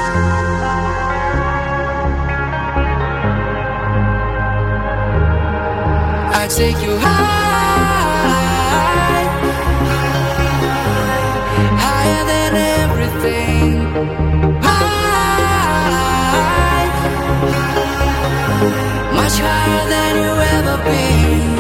I take you high, higher than everything, high, much higher than you ever been.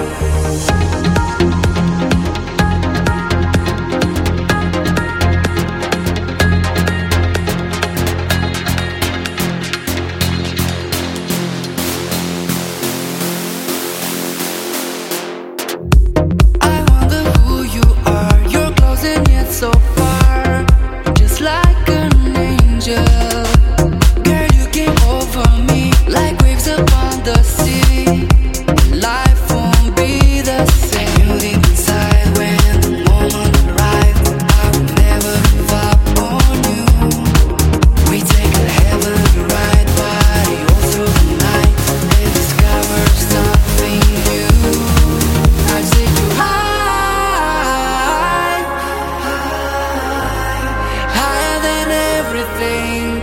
So far, just like an angel. Girl, you came over me like waves upon the sea. Life won't be the same. I knew deep inside when the moment arrived, I would never give up on you. We take a heavenly ride, party all through the night, and discover something new. I take you high, higher than everything.